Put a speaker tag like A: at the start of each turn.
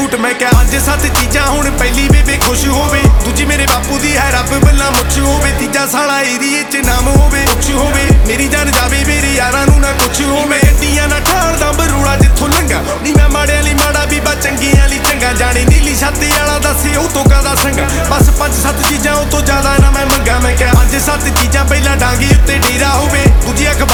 A: Suit ਮੈਂ ਕਿਹਾ 5-7 ਚੀਜ਼ਾਂ ਹੁਣ ਪਹਿਲੀ ਬੇਬੇ ਖੁਸ਼ ਹੋਵੇ, ਦੂਜੀ ਮੇਰੇ ਬਾਪੂ ਦੀ ਹੈ ਰੱਬ ਬੱਲਾ ਮੁੱਛ ਹੋਵੇ, ਤੀਜਾ ਸਾਲਾ ਏਰੀਏ 'ਚ ਨਾਮ ਹੋਵੇ ਕੁਛ ਹੋਵੇ, ਮੇਰੀ ਜਾਨ ਜਾਵੇ ਮੇਰੇ ਯਾਰਾਂ ਨੂੰ ਨਾ ਕੁਛ ਹੋਵੇ। ਗੱਡੀਆਂ ਨਾ ਠਾਲਦਾ ਬਰੂੜਾ ਜਿੱਥੋਂ ਲੰਘਾ, ਨੀ ਮੈਂ ਮਾੜਿਆਂ ਲਈ ਮਾੜਾ ਬੀਬਾ ਚੰਗੀਆਂ ਲਈ ਚੰਗਾ, ਜਾਣੀ ਨੀਲੀ ਛਾਤੀ ਵਾਲਾ ਦੱਸੇ ਉਹ ਤੋਂ ਕਾਹਦਾ ਸੰਗਾ, ਬਸ 5-7 ਚੀਜ਼ਾਂ ਉਹ ਤੋਂ ਜ਼ਿਆਦਾ ਨਾ ਮੈਂ ਮੰਗਾ। ਮੈਂ ਕਿਹਾ 5-7 ਚੀਜ਼ਾਂ ਪਹਿਲਾਂ ਡਾਂਗੀ ਉੱਤੇ ਡੇਰਾ ਹੋਵੇ, ਦੂਜੀ